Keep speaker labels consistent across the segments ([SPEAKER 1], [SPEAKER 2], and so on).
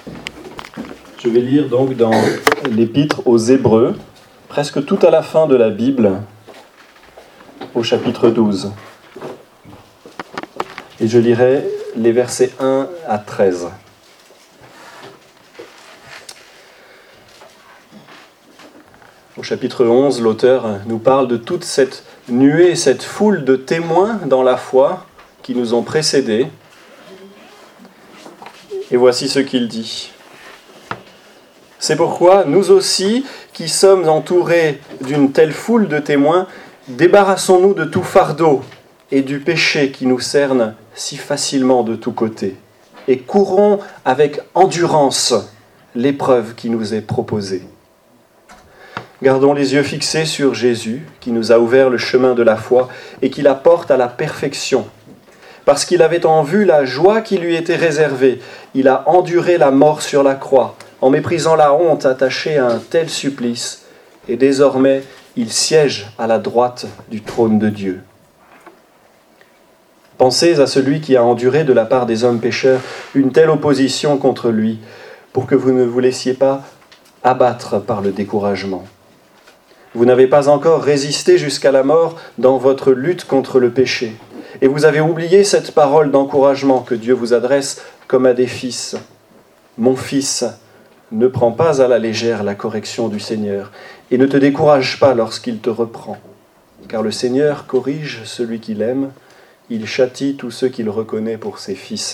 [SPEAKER 1] Je vais lire donc dans l'Épître aux Hébreux, presque tout à la fin de la Bible, au chapitre 12. Et je lirai les versets 1 à 13. Au chapitre 11, l'auteur nous parle de toute cette nuée, cette foule de témoins dans la foi qui nous ont précédés. Et voici ce qu'il dit. C'est pourquoi nous aussi, qui sommes entourés d'une telle foule de témoins, débarrassons-nous de tout fardeau et du péché qui nous cerne si facilement de tous côtés, et courons avec endurance l'épreuve qui nous est proposée. Gardons les yeux fixés sur Jésus, qui nous a ouvert le chemin de la foi et qui la porte à la perfection. Parce qu'il avait en vue la joie qui lui était réservée, il a enduré la mort sur la croix, en méprisant la honte attachée à un tel supplice, et désormais il siège à la droite du trône de Dieu. Pensez à celui qui a enduré de la part des hommes pécheurs une telle opposition contre lui, pour que vous ne vous laissiez pas abattre par le découragement. Vous n'avez pas encore résisté jusqu'à la mort dans votre lutte contre le péché. Et vous avez oublié cette parole d'encouragement que Dieu vous adresse comme à des fils. Mon fils, ne prends pas à la légère la correction du Seigneur et ne te décourage pas lorsqu'il te reprend. Car le Seigneur corrige celui qu'il aime, il châtie tous ceux qu'il reconnaît pour ses fils.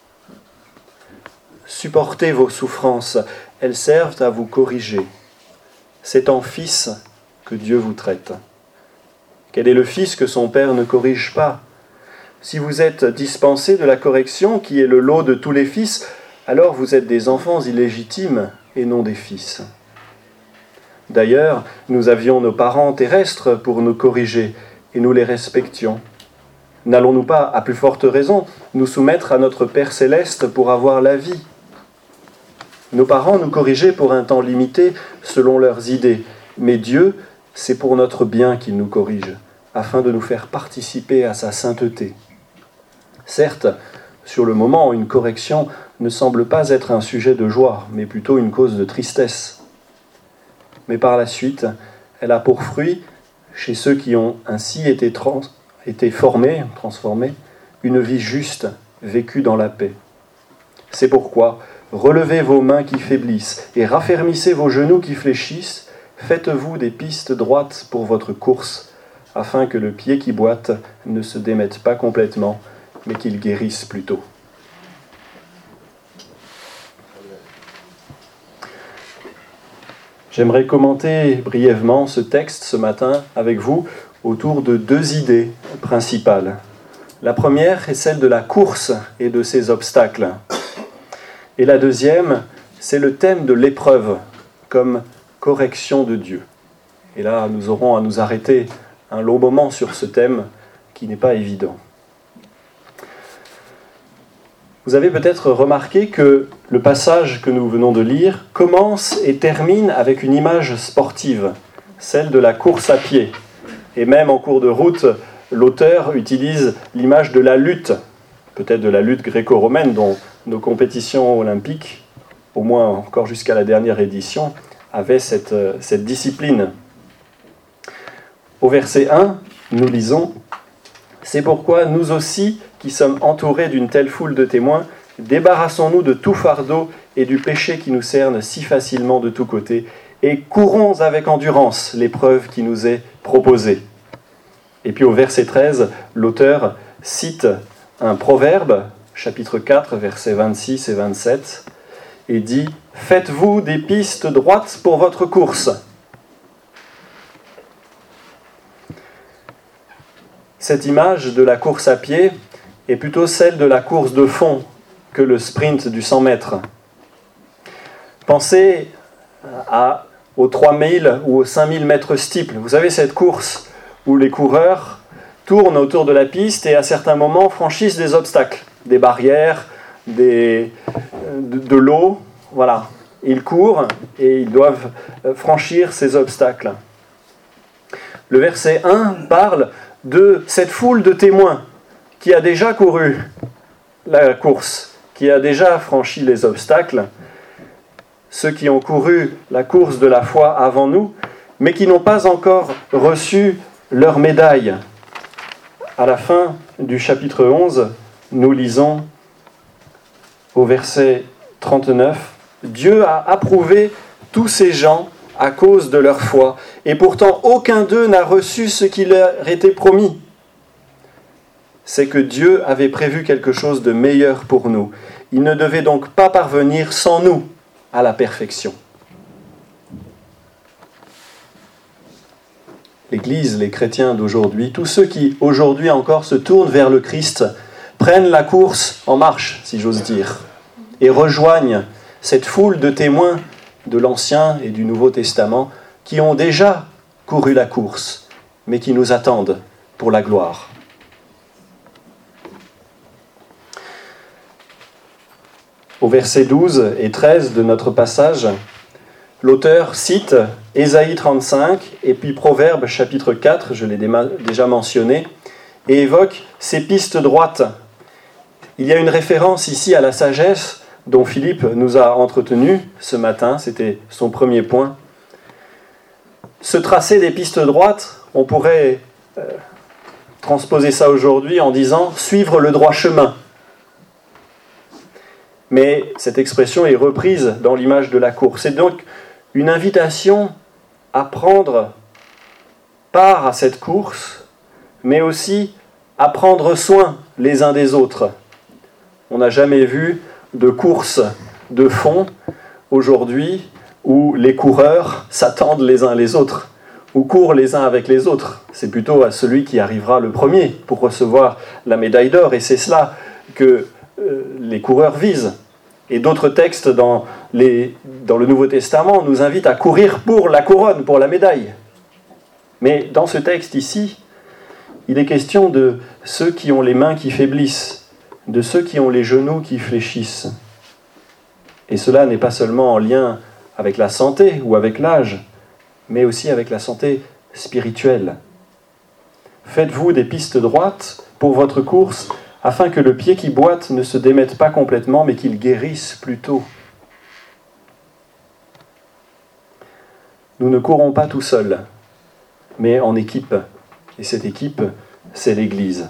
[SPEAKER 1] Supportez vos souffrances, elles servent à vous corriger. C'est en fils que Dieu vous traite. Quel est le fils que son père ne corrige pas ? Si vous êtes dispensés de la correction, qui est le lot de tous les fils, alors vous êtes des enfants illégitimes et non des fils. D'ailleurs, nous avions nos parents terrestres pour nous corriger, et nous les respections. N'allons-nous pas, à plus forte raison, nous soumettre à notre Père céleste pour avoir la vie ? Nos parents nous corrigeaient pour un temps limité selon leurs idées, mais Dieu, c'est pour notre bien qu'il nous corrige, afin de nous faire participer à sa sainteté. Certes, sur le moment, une correction ne semble pas être un sujet de joie, mais plutôt une cause de tristesse. Mais par la suite, elle a pour fruit, chez ceux qui ont ainsi été transformés, une vie juste, vécue dans la paix. C'est pourquoi, relevez vos mains qui faiblissent et raffermissez vos genoux qui fléchissent. Faites-vous des pistes droites pour votre course, afin que le pied qui boite ne se démette pas complètement, mais qu'il guérisse plutôt. J'aimerais commenter brièvement ce texte ce matin avec vous autour de deux idées principales. La première est celle de la course et de ses obstacles. Et la deuxième, c'est le thème de l'épreuve comme correction de Dieu. Et là, nous aurons à nous arrêter un long moment sur ce thème qui n'est pas évident. Vous avez peut-être remarqué que le passage que nous venons de lire commence et termine avec une image sportive, celle de la course à pied. Et même en cours de route, l'auteur utilise l'image de la lutte, peut-être de la lutte gréco-romaine dont nos compétitions olympiques, au moins encore jusqu'à la dernière édition, avaient cette discipline. Au verset 1, nous lisons « C'est pourquoi nous aussi, qui sommes entourés d'une telle foule de témoins, débarrassons-nous de tout fardeau et du péché qui nous cerne si facilement de tous côtés, et courons avec endurance l'épreuve qui nous est proposée. » Et puis au verset 13, l'auteur cite un proverbe, chapitre 4, versets 26 et 27, et dit « Faites-vous des pistes droites pour votre course ». Cette image de la course à pied est plutôt celle de la course de fond que le sprint du 100 mètres. Pensez aux 3000 ou aux 5000 mètres steeple. Vous savez, cette course où les coureurs tournent autour de la piste et à certains moments franchissent des obstacles, des barrières, de l'eau. Voilà. Ils courent et ils doivent franchir ces obstacles. Le verset 1 parle de cette foule de témoins qui a déjà couru la course, qui a déjà franchi les obstacles, ceux qui ont couru la course de la foi avant nous, mais qui n'ont pas encore reçu leur médaille. À la fin du chapitre 11, nous lisons au verset 39, « Dieu a approuvé tous ces gens à cause de leur foi, et pourtant aucun d'eux n'a reçu ce qui leur était promis. » C'est que Dieu avait prévu quelque chose de meilleur pour nous. Il ne devait donc pas parvenir sans nous à la perfection. L'Église, les chrétiens d'aujourd'hui, tous ceux qui aujourd'hui encore se tournent vers le Christ, prennent la course en marche, si j'ose dire, et rejoignent cette foule de témoins de l'Ancien et du Nouveau Testament qui ont déjà couru la course, mais qui nous attendent pour la gloire. Au verset 12 et 13 de notre passage, l'auteur cite Ésaïe 35 et puis Proverbes chapitre 4, je l'ai déjà mentionné, et évoque ces pistes droites. Il y a une référence ici à la sagesse dont Philippe nous a entretenu ce matin, c'était son premier point. Se tracer des pistes droites, on pourrait transposer ça aujourd'hui en disant « suivre le droit chemin ». Mais cette expression est reprise dans l'image de la course. C'est donc une invitation à prendre part à cette course, mais aussi à prendre soin les uns des autres. On n'a jamais vu de course de fond aujourd'hui où les coureurs s'attendent les uns les autres, ou courent les uns avec les autres. C'est plutôt à celui qui arrivera le premier pour recevoir la médaille d'or, et c'est cela que les coureurs visent. Et d'autres textes dans le Nouveau Testament nous invitent à courir pour la couronne, pour la médaille. Mais dans ce texte ici, il est question de ceux qui ont les mains qui faiblissent, de ceux qui ont les genoux qui fléchissent. Et cela n'est pas seulement en lien avec la santé ou avec l'âge, mais aussi avec la santé spirituelle. Faites-vous des pistes droites pour votre course, afin que le pied qui boite ne se démette pas complètement, mais qu'il guérisse plutôt. Nous ne courons pas tout seuls, mais en équipe. Et cette équipe, c'est l'Église.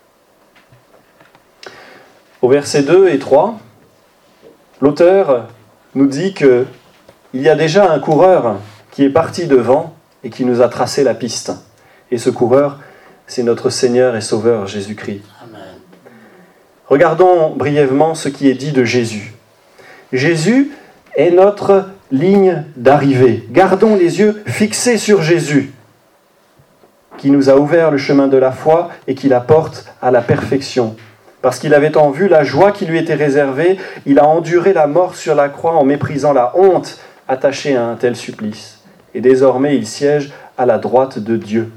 [SPEAKER 1] Au verset 2 et 3, l'auteur nous dit qu'il y a déjà un coureur qui est parti devant et qui nous a tracé la piste. Et ce coureur, c'est notre Seigneur et Sauveur Jésus-Christ. Regardons brièvement ce qui est dit de Jésus. Jésus est notre ligne d'arrivée. Gardons les yeux fixés sur Jésus, qui nous a ouvert le chemin de la foi et qui la porte à la perfection. Parce qu'il avait en vue la joie qui lui était réservée, il a enduré la mort sur la croix en méprisant la honte attachée à un tel supplice. Et désormais, il siège à la droite de Dieu.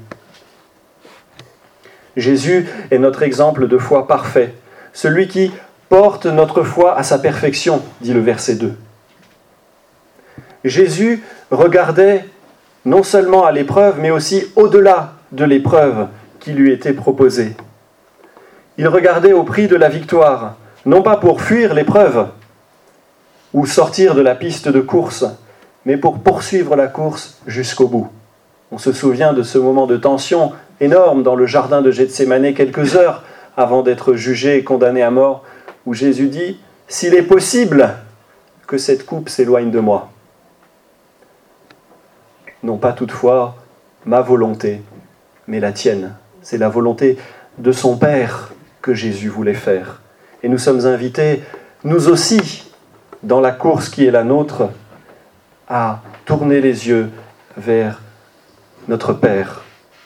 [SPEAKER 1] Jésus est notre exemple de foi parfait. Celui qui porte notre foi à sa perfection, dit le verset 2. Jésus regardait non seulement à l'épreuve, mais aussi au-delà de l'épreuve qui lui était proposée. Il regardait au prix de la victoire, non pas pour fuir l'épreuve ou sortir de la piste de course, mais pour poursuivre la course jusqu'au bout. On se souvient de ce moment de tension énorme dans le jardin de Gethsémanée, quelques heures avant d'être jugé et condamné à mort, où Jésus dit « S'il est possible que cette coupe s'éloigne de moi. Non pas toutefois ma volonté, mais la tienne. » C'est la volonté de son Père que Jésus voulait faire. Et nous sommes invités, nous aussi, dans la course qui est la nôtre, à tourner les yeux vers notre Père.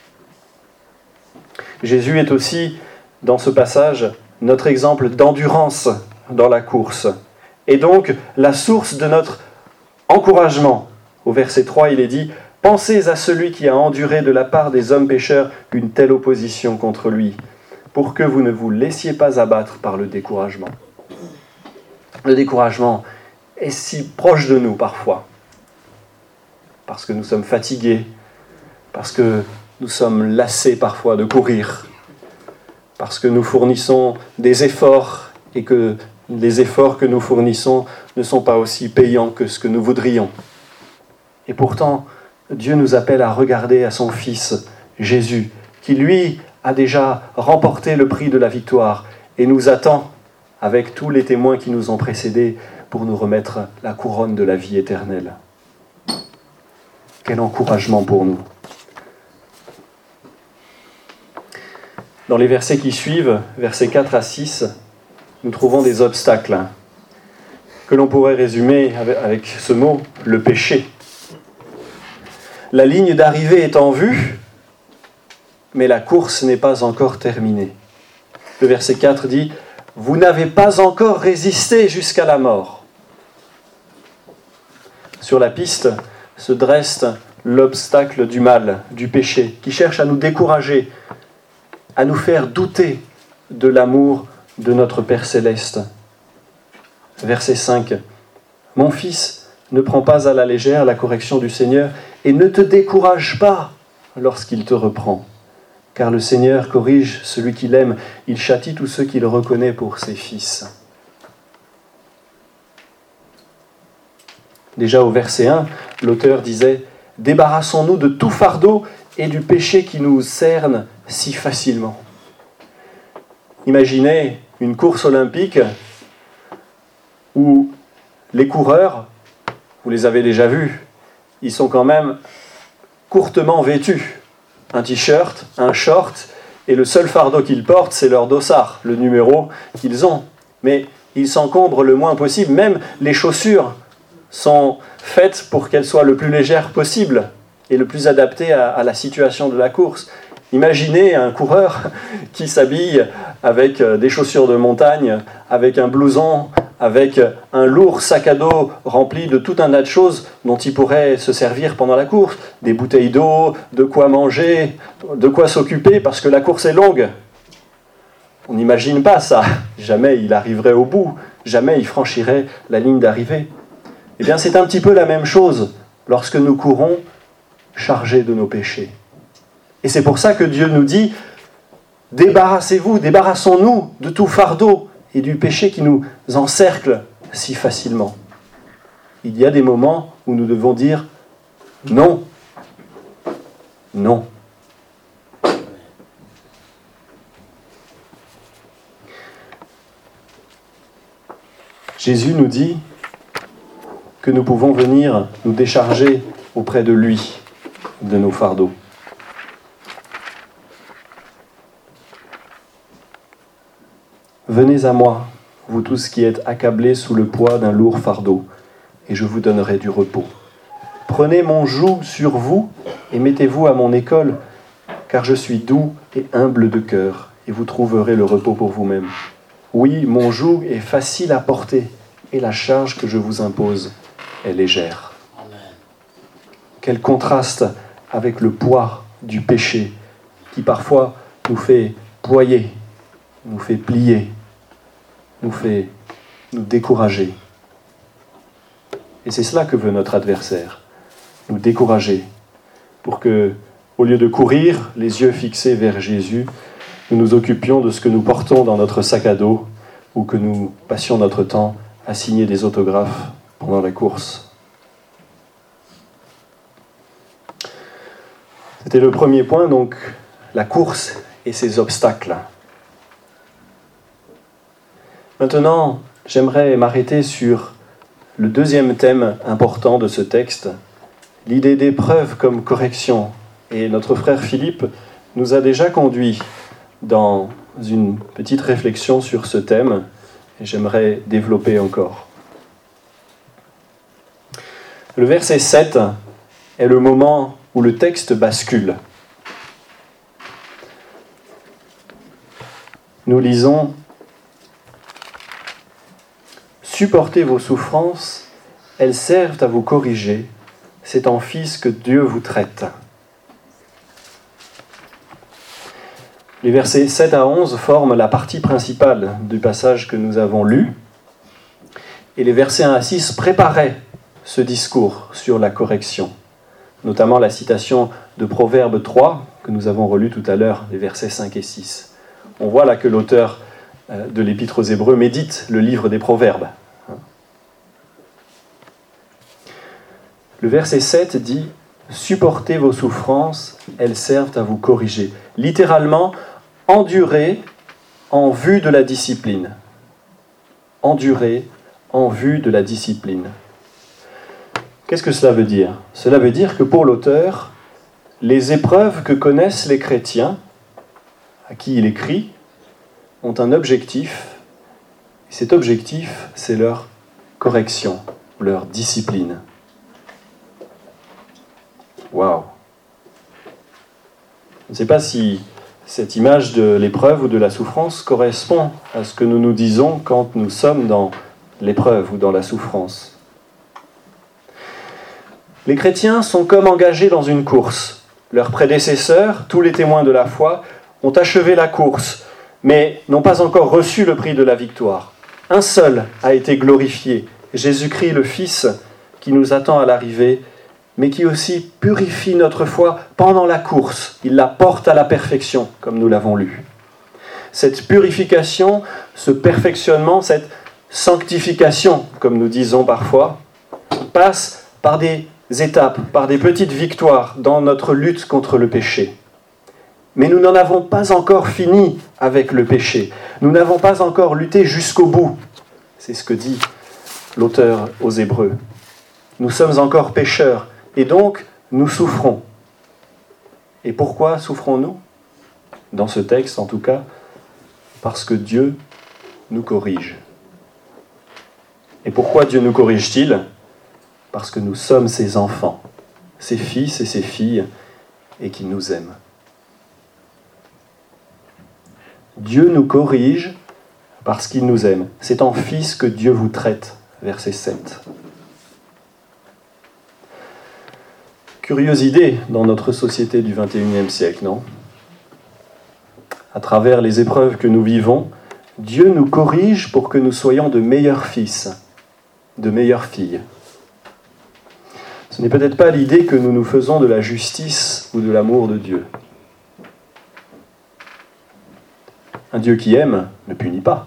[SPEAKER 1] Jésus est aussi, dans ce passage, notre exemple d'endurance dans la course, et donc la source de notre encouragement. Au verset 3, il est dit « Pensez à celui qui a enduré de la part des hommes pécheurs une telle opposition contre lui, pour que vous ne vous laissiez pas abattre par le découragement. » Le découragement est si proche de nous parfois, parce que nous sommes fatigués, parce que nous sommes lassés parfois de courir, parce que nous fournissons des efforts et que les efforts que nous fournissons ne sont pas aussi payants que ce que nous voudrions. Et pourtant, Dieu nous appelle à regarder à son Fils, Jésus, qui lui a déjà remporté le prix de la victoire et nous attend, avec tous les témoins qui nous ont précédés, pour nous remettre la couronne de la vie éternelle. Quel encouragement pour nous. Dans les versets qui suivent, versets 4 à 6, nous trouvons des obstacles que l'on pourrait résumer avec ce mot, le péché. La ligne d'arrivée est en vue, mais la course n'est pas encore terminée. Le verset 4 dit « Vous n'avez pas encore résisté jusqu'à la mort ». Sur la piste se dresse l'obstacle du mal, du péché, qui cherche à nous décourager, à nous faire douter de l'amour de notre Père céleste. Verset 5. « Mon fils, ne prends pas à la légère la correction du Seigneur et ne te décourage pas lorsqu'il te reprend. Car le Seigneur corrige celui qu'il aime, il châtie tous ceux qu'il reconnaît pour ses fils. » Déjà au verset 1, l'auteur disait « Débarrassons-nous de tout fardeau et du péché qui nous cerne si facilement. » Imaginez une course olympique où les coureurs, vous les avez déjà vus, ils sont quand même courtement vêtus. Un t-shirt, un short, et le seul fardeau qu'ils portent, c'est leur dossard, le numéro qu'ils ont. Mais ils s'encombrent le moins possible, même les chaussures sont faites pour qu'elles soient le plus légères possible et le plus adaptées à la situation de la course. Imaginez un coureur qui s'habille avec des chaussures de montagne, avec un blouson, avec un lourd sac à dos rempli de tout un tas de choses dont il pourrait se servir pendant la course, des bouteilles d'eau, de quoi manger, de quoi s'occuper, parce que la course est longue. On n'imagine pas ça. Jamais il arriverait au bout, jamais il franchirait la ligne d'arrivée. Eh bien, c'est un petit peu la même chose lorsque nous courons chargés de nos péchés. Et c'est pour ça que Dieu nous dit « Débarrassez-vous, débarrassons-nous de tout fardeau et du péché qui nous encercle si facilement. » Il y a des moments où nous devons dire « Non, non ». Jésus nous dit que nous pouvons venir nous décharger auprès de lui de nos fardeaux. Venez à moi, vous tous qui êtes accablés sous le poids d'un lourd fardeau, et je vous donnerai du repos. Prenez mon joug sur vous et mettez-vous à mon école, car je suis doux et humble de cœur, et vous trouverez le repos pour vous-même. Oui, mon joug est facile à porter, et la charge que je vous impose est légère. Amen. Quel contraste avec le poids du péché, qui parfois nous fait ployer, nous fait plier, nous fait nous décourager. Et c'est cela que veut notre adversaire, nous décourager, pour que, au lieu de courir, les yeux fixés vers Jésus, nous nous occupions de ce que nous portons dans notre sac à dos, ou que nous passions notre temps à signer des autographes pendant la course. C'était le premier point, donc, la course et ses obstacles. Maintenant, j'aimerais m'arrêter sur le deuxième thème important de ce texte, l'idée d'épreuve comme correction. Et notre frère Philippe nous a déjà conduits dans une petite réflexion sur ce thème, et j'aimerais développer encore. Le verset 7 est le moment où le texte bascule. Nous lisons « Supportez vos souffrances, elles servent à vous corriger, c'est en fils que Dieu vous traite. » Les versets 7 à 11 forment la partie principale du passage que nous avons lu, et les versets 1 à 6 préparaient ce discours sur la correction, notamment la citation de Proverbe 3, que nous avons relu tout à l'heure, les versets 5 et 6. On voit là que l'auteur de l'Épître aux Hébreux médite le livre des Proverbes. Le verset 7 dit « Supportez vos souffrances, elles servent à vous corriger ». Littéralement, endurez en vue de la discipline. Endurez en vue de la discipline. Qu'est-ce que cela veut dire ? Cela veut dire que pour l'auteur, les épreuves que connaissent les chrétiens, à qui il écrit, ont un objectif. Et cet objectif, c'est leur correction, leur discipline. Waouh! Je ne sais pas si cette image de l'épreuve ou de la souffrance correspond à ce que nous nous disons quand nous sommes dans l'épreuve ou dans la souffrance. Les chrétiens sont comme engagés dans une course. Leurs prédécesseurs, tous les témoins de la foi, ont achevé la course, mais n'ont pas encore reçu le prix de la victoire. Un seul a été glorifié, Jésus-Christ le Fils, qui nous attend à l'arrivée, mais qui aussi purifie notre foi pendant la course. Il la porte à la perfection, comme nous l'avons lu. Cette purification, ce perfectionnement, cette sanctification, comme nous disons parfois, passe par des étapes, par des petites victoires dans notre lutte contre le péché. Mais nous n'en avons pas encore fini avec le péché. Nous n'avons pas encore lutté jusqu'au bout. C'est ce que dit l'auteur aux Hébreux. Nous sommes encore pécheurs et donc nous souffrons. Et pourquoi souffrons-nous ? Dans ce texte en tout cas, parce que Dieu nous corrige. Et pourquoi Dieu nous corrige-t-il ? Parce que nous sommes ses enfants, ses fils et ses filles, et qu'il nous aime. Dieu nous corrige parce qu'il nous aime. C'est en fils que Dieu vous traite, verset 7. Curieuse idée dans notre société du XXIe siècle, non ? À travers les épreuves que nous vivons, Dieu nous corrige pour que nous soyons de meilleurs fils, de meilleures filles. Ce n'est peut-être pas l'idée que nous nous faisons de la justice ou de l'amour de Dieu. Un Dieu qui aime ne punit pas.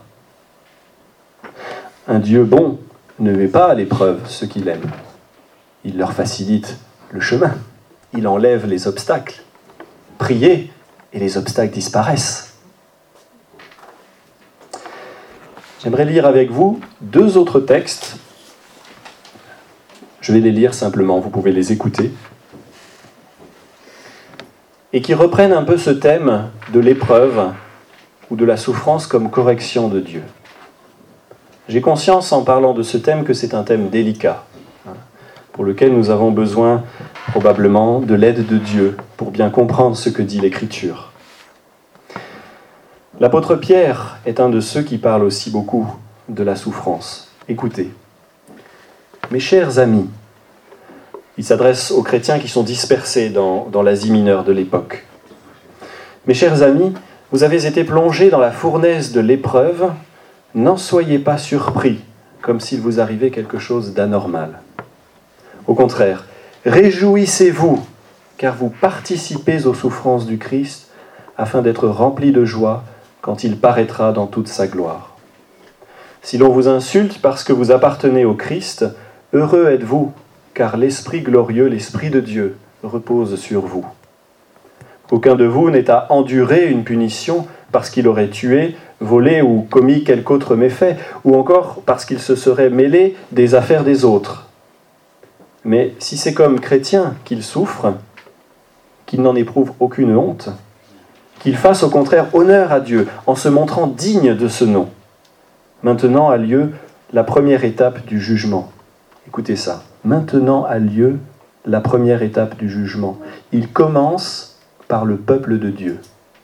[SPEAKER 1] Un Dieu bon ne met pas à l'épreuve ceux qu'il aime. Il leur facilite le chemin. Il enlève les obstacles. Priez et les obstacles disparaissent. J'aimerais lire avec vous 2 autres textes. Je vais les lire simplement, vous pouvez les écouter. Et qui reprennent un peu ce thème de l'épreuve ou de la souffrance comme correction de Dieu. J'ai conscience en parlant de ce thème que c'est un thème délicat, pour lequel nous avons besoin probablement de l'aide de Dieu pour bien comprendre ce que dit l'Écriture. L'apôtre Pierre est un de ceux qui parlent aussi beaucoup de la souffrance. Écoutez, mes chers amis, il s'adresse aux chrétiens qui sont dispersés dans l'Asie mineure de l'époque. Mes chers amis, vous avez été plongés dans la fournaise de l'épreuve, n'en soyez pas surpris, comme s'il vous arrivait quelque chose d'anormal. Au contraire, réjouissez-vous, car vous participez aux souffrances du Christ, afin d'être remplis de joie quand il paraîtra dans toute sa gloire. Si l'on vous insulte parce que vous appartenez au Christ, heureux êtes-vous, car l'Esprit glorieux, l'Esprit de Dieu, repose sur vous. Aucun de vous n'est à endurer une punition parce qu'il aurait tué, volé ou commis quelque autre méfait, ou encore parce qu'il se serait mêlé des affaires des autres. Mais si c'est comme chrétien qu'il souffre, qu'il n'en éprouve aucune honte, qu'il fasse au contraire honneur à Dieu en se montrant digne de ce nom. Maintenant a lieu la première étape du jugement. Écoutez ça. Maintenant a lieu la première étape du jugement. Il commence par le peuple de Dieu.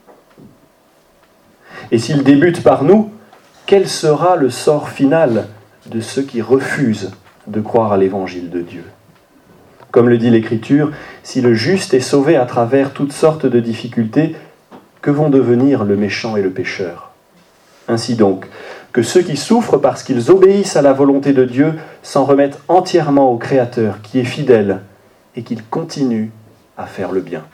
[SPEAKER 1] Et s'il débute par nous, quel sera le sort final de ceux qui refusent de croire à l'évangile de Dieu ? Comme le dit l'Écriture, si le juste est sauvé à travers toutes sortes de difficultés, que vont devenir le méchant et le pécheur ? Ainsi donc, que ceux qui souffrent parce qu'ils obéissent à la volonté de Dieu s'en remettent entièrement au Créateur qui est fidèle et qu'il continue à faire le bien.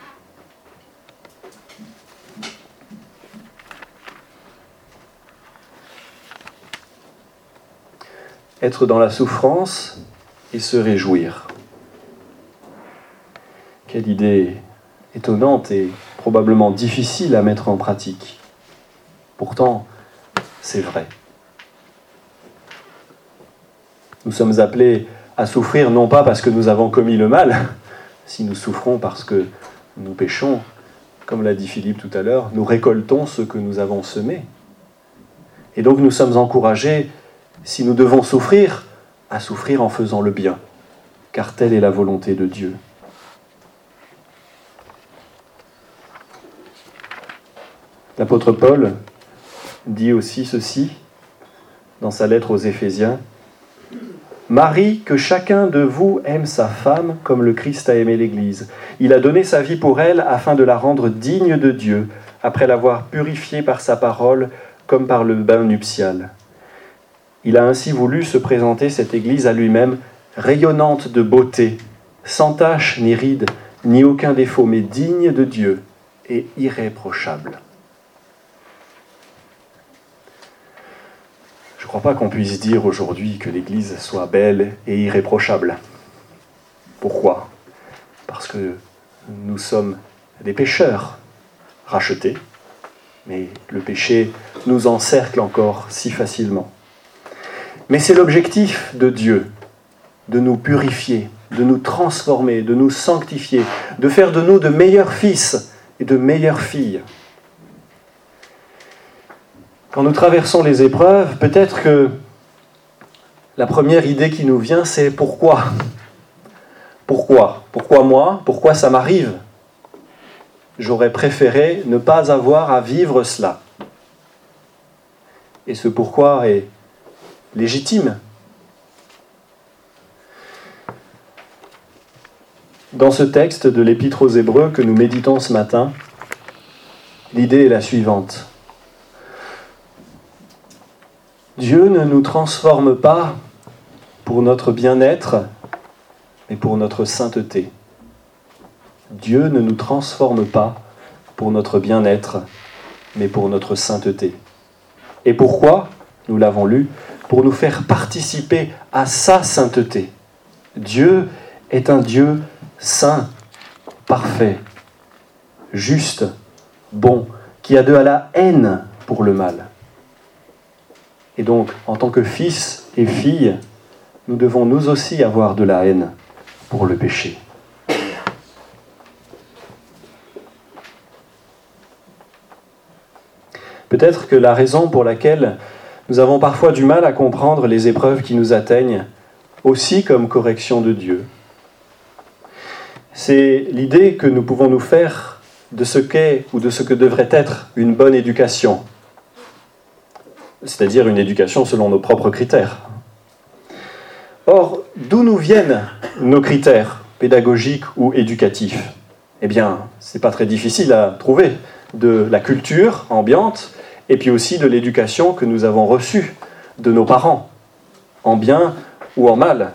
[SPEAKER 1] être dans la souffrance et se réjouir. Quelle idée étonnante et probablement difficile à mettre en pratique. Pourtant, c'est vrai. Nous sommes appelés à souffrir non pas parce que nous avons commis le mal, si nous souffrons parce que nous péchons, comme l'a dit Philippe tout à l'heure, nous récoltons ce que nous avons semé. Et donc nous sommes encouragés, si nous devons souffrir, à souffrir en faisant le bien, car telle est la volonté de Dieu. L'apôtre Paul dit aussi ceci dans sa lettre aux Éphésiens. « Marie, que chacun de vous aime sa femme comme le Christ a aimé l'Église. Il a donné sa vie pour elle afin de la rendre digne de Dieu, après l'avoir purifiée par sa parole comme par le bain nuptial. Il a ainsi voulu se présenter cette Église à lui-même, rayonnante de beauté, sans tache ni ride, ni aucun défaut, mais digne de Dieu et irréprochable. » Je ne crois pas qu'on puisse dire aujourd'hui que l'Église soit belle et irréprochable. Pourquoi ? Parce que nous sommes des pécheurs rachetés, mais le péché nous encercle encore si facilement. Mais c'est l'objectif de Dieu, de nous purifier, de nous transformer, de nous sanctifier, de faire de nous de meilleurs fils et de meilleures filles. Quand nous traversons les épreuves, peut-être que la première idée qui nous vient, c'est pourquoi ? Pourquoi ? Pourquoi moi ? Pourquoi ça m'arrive ? J'aurais préféré ne pas avoir à vivre cela. Et ce pourquoi est légitime. Dans ce texte de l'Épître aux Hébreux que nous méditons ce matin, l'idée est la suivante. Dieu ne nous transforme pas pour notre bien-être, mais pour notre sainteté. Dieu ne nous transforme pas pour notre bien-être, mais pour notre sainteté. Et pourquoi ? Nous l'avons lu, pour nous faire participer à sa sainteté. Dieu est un Dieu saint, parfait, juste, bon, qui a de la haine pour le mal. Et donc, en tant que fils et filles, nous devons nous aussi avoir de la haine pour le péché. Peut-être que la raison pour laquelle nous avons parfois du mal à comprendre les épreuves qui nous atteignent, aussi comme correction de Dieu, c'est l'idée que nous pouvons nous faire de ce qu'est ou de ce que devrait être une bonne éducation, c'est-à-dire une éducation selon nos propres critères. Or, d'où nous viennent nos critères pédagogiques ou éducatifs ? Eh bien, c'est pas très difficile à trouver. De la culture ambiante, et puis aussi de l'éducation que nous avons reçue de nos parents, en bien ou en mal.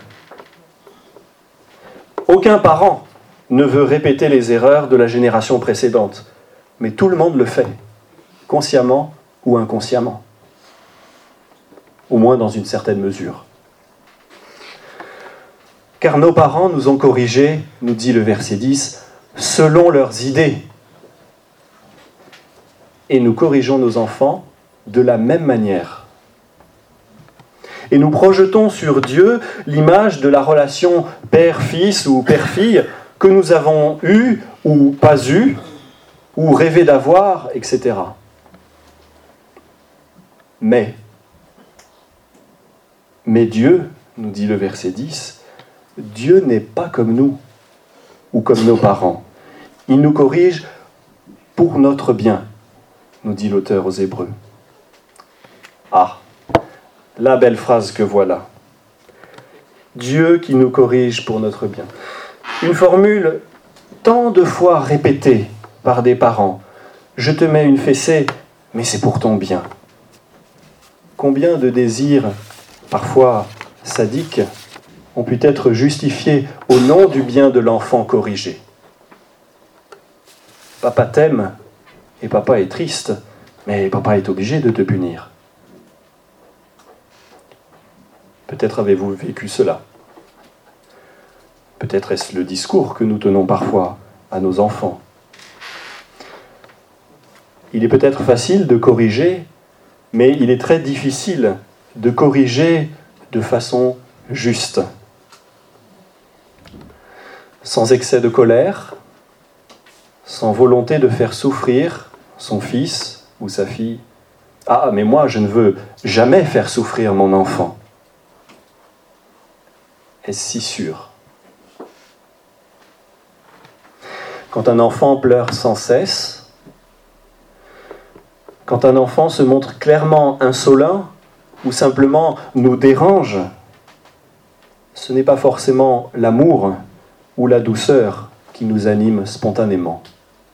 [SPEAKER 1] Aucun parent ne veut répéter les erreurs de la génération précédente, mais tout le monde le fait, consciemment ou inconsciemment, au moins dans une certaine mesure. Car nos parents nous ont corrigés, nous dit le verset 10, selon leurs idées. Et nous corrigeons nos enfants de la même manière. Et nous projetons sur Dieu l'image de la relation père-fils ou père-fille que nous avons eue ou pas eue, ou rêvé d'avoir, etc. Mais Dieu, nous dit le verset 10, Dieu n'est pas comme nous ou comme nos parents. Il nous corrige pour notre bien, nous dit l'auteur aux Hébreux. Ah, la belle phrase que voilà. Dieu qui nous corrige pour notre bien. Une formule tant de fois répétée par des parents. Je te mets une fessée, mais c'est pour ton bien. Combien de désirs, parfois sadiques, ont pu être justifiés au nom du bien de l'enfant corrigé. Papa t'aime, et papa est triste, mais papa est obligé de te punir. Peut-être avez-vous vécu cela. Peut-être est-ce le discours que nous tenons parfois à nos enfants. Il est peut-être facile de corriger, mais il est très difficile de corriger de façon juste. Sans excès de colère, sans volonté de faire souffrir son fils ou sa fille. Ah, mais moi, je ne veux jamais faire souffrir mon enfant. Est-ce si sûr ? Quand un enfant pleure sans cesse, quand un enfant se montre clairement insolent ou simplement nous dérange, ce n'est pas forcément l'amour ou la douceur qui nous anime spontanément.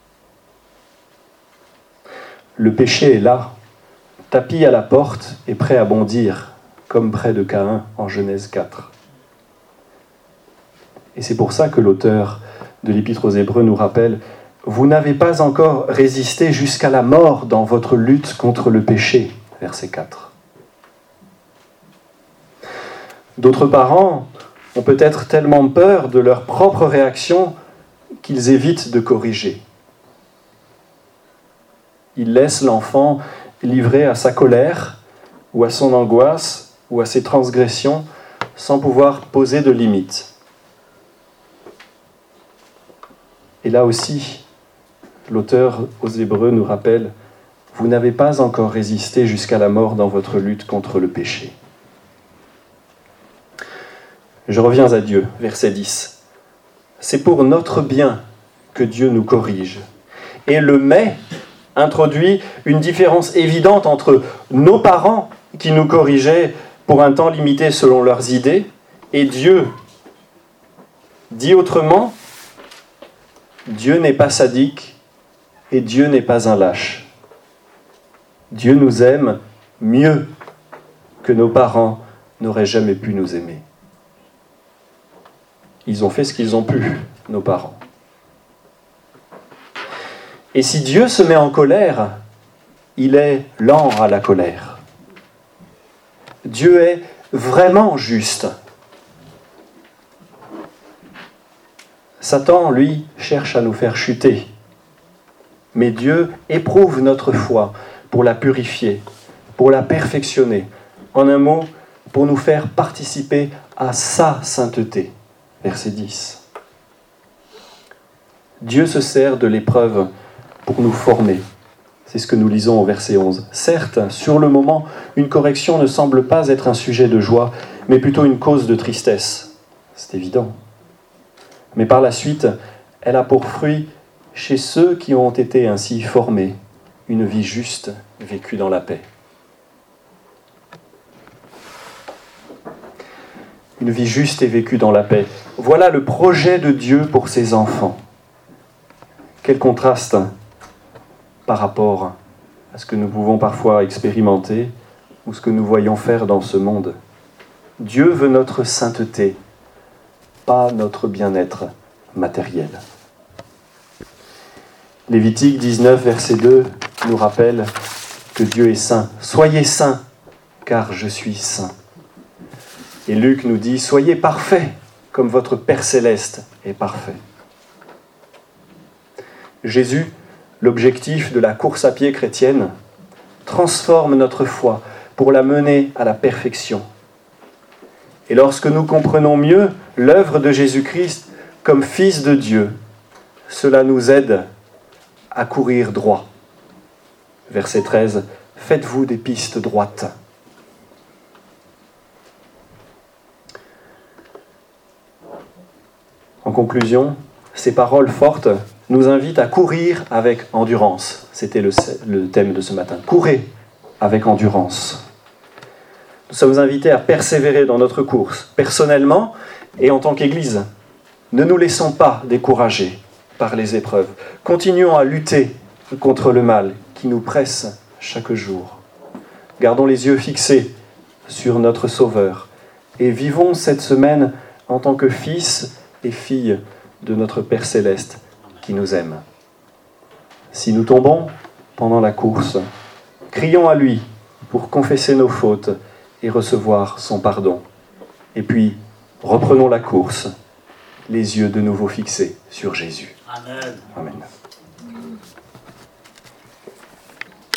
[SPEAKER 1] Le péché est là, tapis à la porte et prêt à bondir, comme près de Caïn en Genèse 4. Et c'est pour ça que l'auteur de l'Épître aux Hébreux nous rappelle « Vous n'avez pas encore résisté jusqu'à la mort dans votre lutte contre le péché » verset 4. D'autres parents ont peut-être tellement peur de leur propre réaction qu'ils évitent de corriger. Ils laissent l'enfant livré à sa colère ou à son angoisse ou à ses transgressions sans pouvoir poser de limites. Et là aussi, l'auteur aux Hébreux nous rappelle « Vous n'avez pas encore résisté jusqu'à la mort dans votre lutte contre le péché. » Je reviens à Dieu, verset 10. C'est pour notre bien que Dieu nous corrige. Et le « mais » introduit une différence évidente entre nos parents qui nous corrigeaient pour un temps limité selon leurs idées et Dieu. Dit autrement, Dieu n'est pas sadique et Dieu n'est pas un lâche. Dieu nous aime mieux que nos parents n'auraient jamais pu nous aimer. Ils ont fait ce qu'ils ont pu, nos parents. Et si Dieu se met en colère, il est lent à la colère. Dieu est vraiment juste. Satan, lui, cherche à nous faire chuter. Mais Dieu éprouve notre foi pour la purifier, pour la perfectionner. En un mot, pour nous faire participer à sa sainteté. Verset 10. Dieu se sert de l'épreuve pour nous former. C'est ce que nous lisons au verset 11. Certes, sur le moment, une correction ne semble pas être un sujet de joie, mais plutôt une cause de tristesse. C'est évident. Mais par la suite, elle a pour fruit, chez ceux qui ont été ainsi formés, une vie juste vécue dans la paix. Une vie juste et vécue dans la paix. Voilà le projet de Dieu pour ses enfants. Quel contraste par rapport à ce que nous pouvons parfois expérimenter ou ce que nous voyons faire dans ce monde. Dieu veut notre sainteté, pas notre bien-être matériel. Lévitique 19, verset 2, nous rappelle que Dieu est saint. « Soyez saints, car je suis saint. » Et Luc nous dit « Soyez parfaits, comme votre Père céleste est parfait. » Jésus, l'objectif de la course à pied chrétienne, transforme notre foi pour la mener à la perfection. Et lorsque nous comprenons mieux l'œuvre de Jésus-Christ comme Fils de Dieu, cela nous aide à courir droit. Verset 13, « Faites-vous des pistes droites. » En conclusion, ces paroles fortes nous invitent à courir avec endurance. C'était le thème de ce matin. Courez avec endurance. Nous sommes invités à persévérer dans notre course, personnellement et en tant qu'Église. Ne nous laissons pas décourager par les épreuves. Continuons à lutter contre le mal qui nous presse chaque jour. Gardons les yeux fixés sur notre Sauveur et vivons cette semaine en tant que fils et filles de notre Père Céleste qui nous aime. Si nous tombons pendant la course, crions à lui pour confesser nos fautes et recevoir son pardon. Et puis, reprenons la course, les yeux de nouveau fixés sur Jésus.
[SPEAKER 2] Amen.
[SPEAKER 1] Amen.